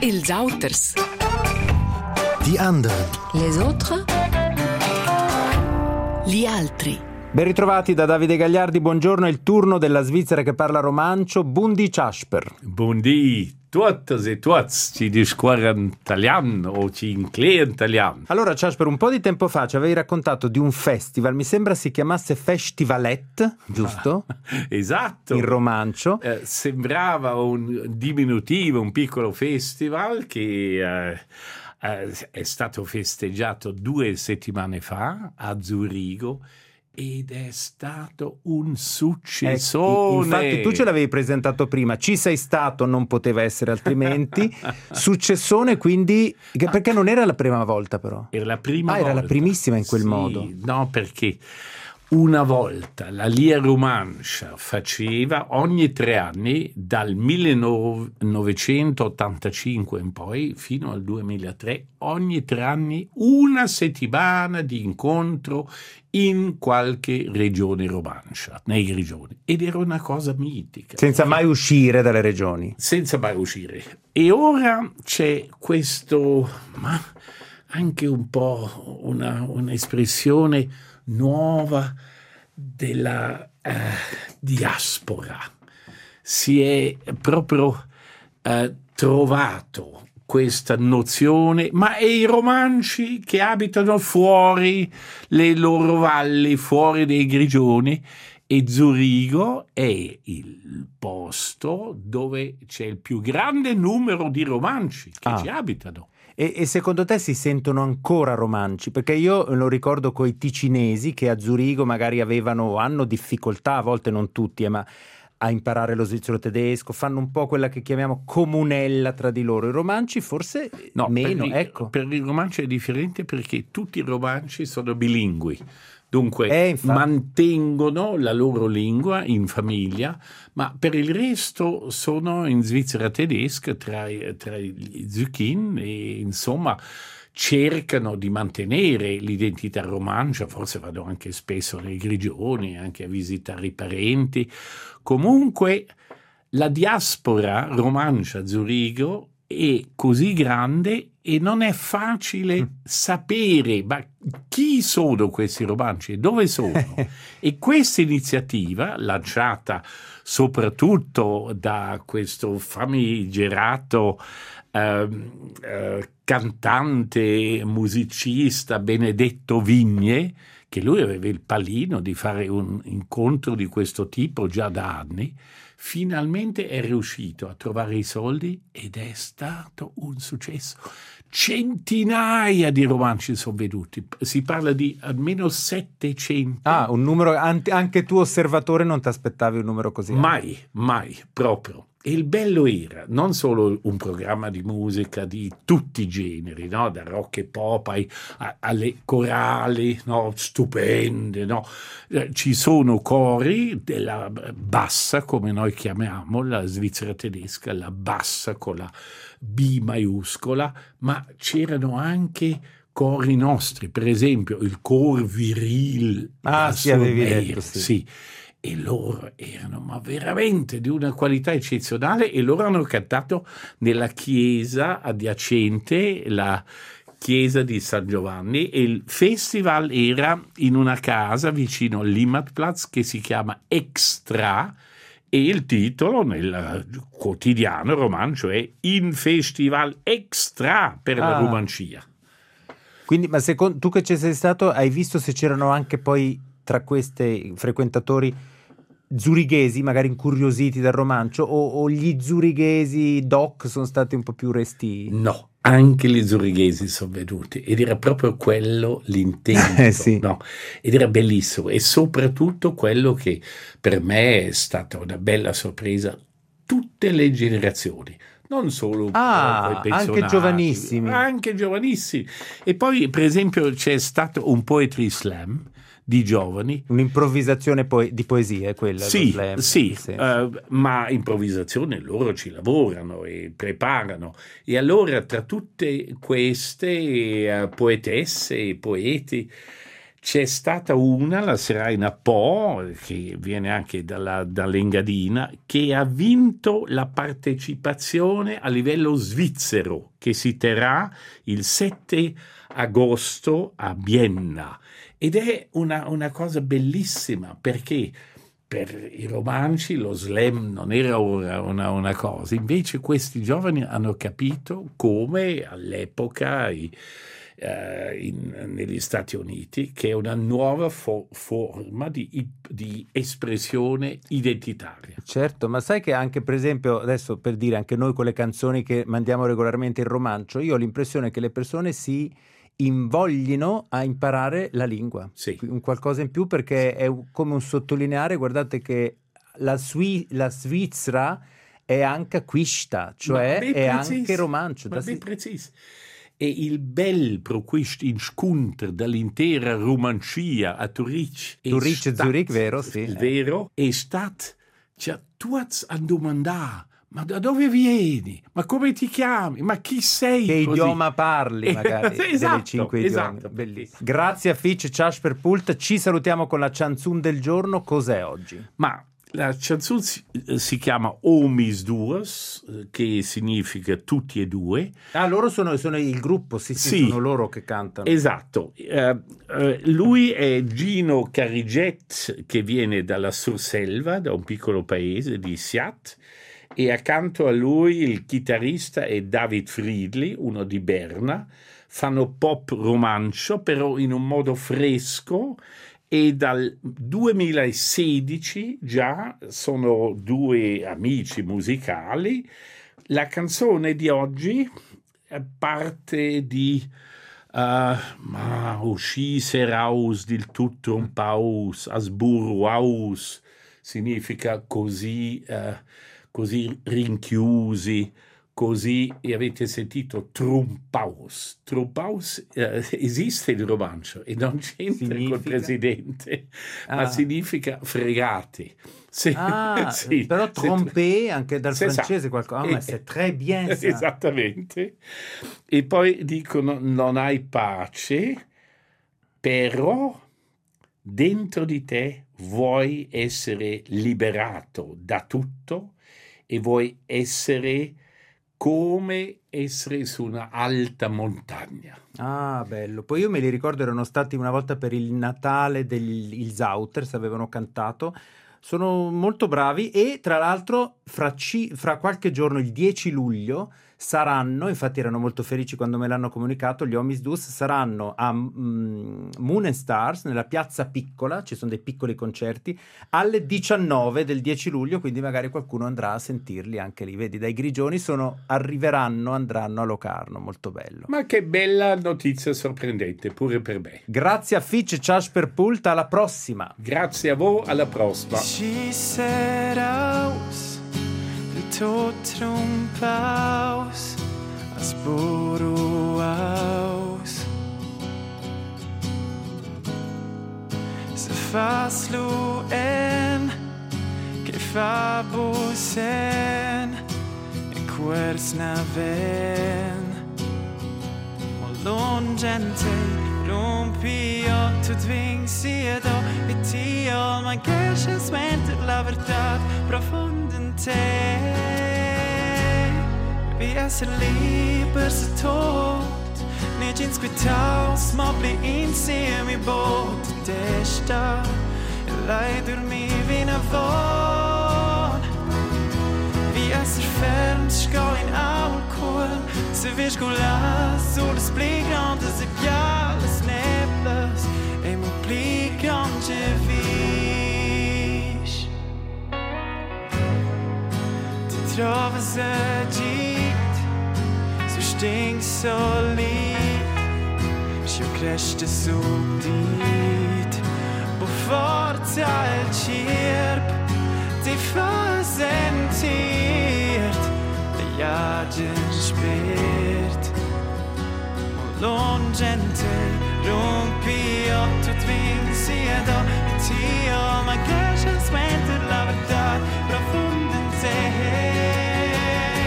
Els auters. Die anderen. Les autres. Gli altri. Ben ritrovati da Davide Gagliardi, buongiorno, è il turno della Svizzera che parla romancio. Buondì Ciasper. Buondì, tuttes e tuts, ci discorrono italiano o ci inclean italiano. Allora Ciasper, un po' di tempo fa ci avevi raccontato di un festival, mi sembra si chiamasse Festivalet, giusto? Esatto. In romancio. Sembrava un diminutivo, un piccolo festival che è stato festeggiato 2 settimane fa a Zurigo. Ed è stato un successone. Infatti tu ce l'avevi presentato prima, ci sei stato, non poteva essere altrimenti. Successone, quindi perché non era la prima volta però? Era la prima volta. Era la primissima in quel sì, modo. No, perché una volta la Lia Romancia faceva ogni 3 anni, dal 1985 in poi fino al 2003, ogni 3 anni una settimana di incontro in qualche regione romancia, nei grigioni. Ed era una cosa mitica. Senza mai uscire dalle regioni. Senza mai uscire. E ora c'è questo, ma anche un po' un'espressione nuova della diaspora. Si è proprio trovato questa nozione, ma e i romanci che abitano fuori le loro valli, fuori dei grigioni, e Zurigo è il posto dove c'è il più grande numero di romanci che ci abitano. E secondo te si sentono ancora romanci? Perché io lo ricordo coi ticinesi che a Zurigo magari hanno difficoltà, a volte non tutti, ma a imparare lo svizzero tedesco, fanno un po' quella che chiamiamo comunella tra di loro. I romanci forse no, meno, ecco. Per il romancio è differente perché tutti i romanci sono bilingui. Dunque mantengono la loro lingua in famiglia, ma per il resto sono in Svizzera tedesca tra gli Zucchin e insomma cercano di mantenere l'identità romancia, forse vanno anche spesso nei grigioni, anche a visitare i parenti. Comunque la diaspora romancia a Zurigo è così grande e non è facile sapere ma chi sono questi romanci e dove sono. E questa iniziativa, lanciata soprattutto da questo famigerato cantante, musicista Benedetto Vigne, che lui aveva il pallino di fare un incontro di questo tipo già da anni, finalmente è riuscito a trovare i soldi ed è stato un successo. Centinaia di romanci sono venuti, si parla di almeno 700. Un numero, anche tu osservatore non ti aspettavi un numero così? Mai, proprio. E il bello era non solo un programma di musica di tutti i generi, no? Da rock e pop alle corali, no? Stupende, no? Ci sono cori della bassa, come noi chiamiamo la Svizzera tedesca, la bassa con la B maiuscola, ma c'erano anche cori nostri, per esempio il cor viril. Avevi detto, sì. E loro erano ma veramente di una qualità eccezionale e loro hanno cantato nella chiesa adiacente, la chiesa di San Giovanni, e il festival era in una casa vicino al Limmatplatz che si chiama Extra e il titolo nel quotidiano romancio è In Festival Extra per la romancia. Quindi, ma secondo tu che ci sei stato, hai visto se c'erano anche poi tra questi frequentatori zurighesi, magari incuriositi dal romancio, o gli zurighesi doc sono stati un po' più resti? No, anche gli zurighesi sono venuti ed era proprio quello l'intento, sì. No? Ed era bellissimo e soprattutto quello che per me è stata una bella sorpresa, tutte le generazioni. Non solo anche giovanissimi. Anche giovanissimi. E poi, per esempio, c'è stato un poetry slam di giovani. Un'improvvisazione di poesia, quella? Sì, ma improvvisazione loro ci lavorano e preparano. E allora tra tutte queste poetesse e poeti C'è stata una, la Serena Po, che viene anche dall'Engadina, che ha vinto la partecipazione a livello svizzero, che si terrà il 7 agosto a Vienna. Ed è una cosa bellissima, perché per i romanci lo slam non era una cosa, invece questi giovani hanno capito come all'epoca negli Stati Uniti, che è una nuova forma di espressione identitaria. Certo, ma sai che anche, per esempio, adesso per dire, anche noi con le canzoni che mandiamo regolarmente in romancio, io ho l'impressione che le persone si invoglino a imparare la lingua, sì. Un qualcosa in più, perché è come un sottolineare, guardate che la Svizzera è anche acquista, cioè è anche romancio. Preciso. E il bel pro questo incontro dall'intera romancia a Zurich e Zurich, vero? Sì. Vero, è stato, cioè, tutti a domandare: ma da dove vieni? Ma come ti chiami? Ma chi sei? Che così? Idioma parli, magari, esatto, delle 5 idiomi. Esatto. Bellissimo. Grazie a Fitch Ciasperpult, ci salutiamo con la chanson del giorno. Cos'è oggi? Ma la chanson si chiama Omis Duos, che significa tutti e due. Ah, loro sono il gruppo, sì, sono loro che cantano. Esatto. Lui è Gino Cariget, che viene dalla Surselva, da un piccolo paese di Siat, e accanto a lui il chitarrista è David Friedli, uno di Berna. Fanno pop romancio, però in un modo fresco, e dal 2016 già sono due amici musicali. La canzone di oggi parte di ma uscisse raus del tutto un paus, asburu aus, significa così rinchiusi, così, e avete sentito Trumpaus. Trumpaus esiste il romancio e non c'entra col presidente, ma significa fregati. Sì, sì, però trompé anche dal francese qualcosa, ma c'est très bien ça. Esattamente. E poi dicono: non hai pace, però dentro di te vuoi essere liberato da tutto e vuoi essere come essere su una alta montagna. Ah, bello. Poi io me li ricordo, erano stati una volta per il Natale degli Zauters, avevano cantato. Sono molto bravi, e tra l'altro fra qualche giorno, il 10 luglio, saranno, infatti erano molto felici quando me l'hanno comunicato, gli Omis Dus saranno a Moon and Stars, nella piazza piccola, ci sono dei piccoli concerti, alle 19 del 10 luglio, quindi magari qualcuno andrà a sentirli anche lì. Vedi, dai Grigioni andranno a Locarno, molto bello. Ma che bella notizia sorprendente, pure per me. Grazie a Fitch Ciasperpult, alla prossima. Grazie a voi, alla prossima. Tot Trumpaus, asburu aus. Se faslu en, che fa busen, e quers naven. Molon gente, rompi tu tvingsi do, e ti all man gesches mente la verdad profund in te. Vi essere liber se tot, ne gins quitaus, ma bli insieme bot desta, e lei dormivi na von. Vi essere ferm, ska in alkohol, se virs golas, soles bli grandes e piales neblas, e mo bli grande vis. Ti trovas agit, so stink så lit, scio creste subdit, bo forza il cirp, ti fa sentirt, e jagen spirt. Molon gente, rompi tu tvingsi do, e ti all man gesches mente la verdad profund in te.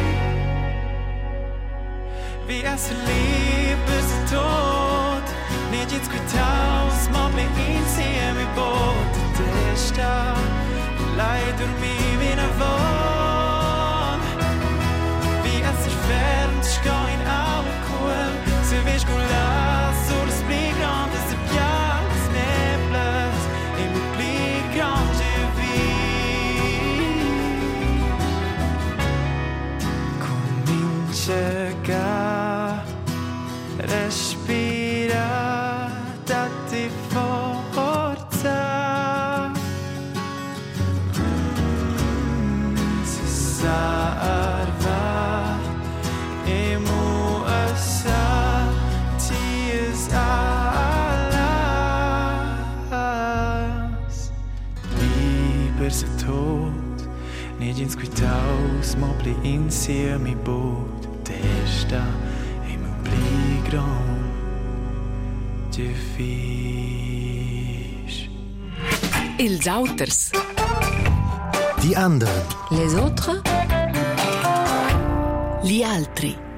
Vi essere liber se tot, Negins quitaus, mobile insieme mi botte testa. Lei dormiva in avon. Wie es sich fern, schreien auf cool. Se vês con la sur split grand, se piace neblas, e mi pli grand de vi. Comincia a respira, datti forza. Se salva e muassa tias alas. Libers tot, negins quitaus, mobili insieme bot, testa e mu pli grand de fisch. Els auters. Die anderen. Les autres. Gli altri.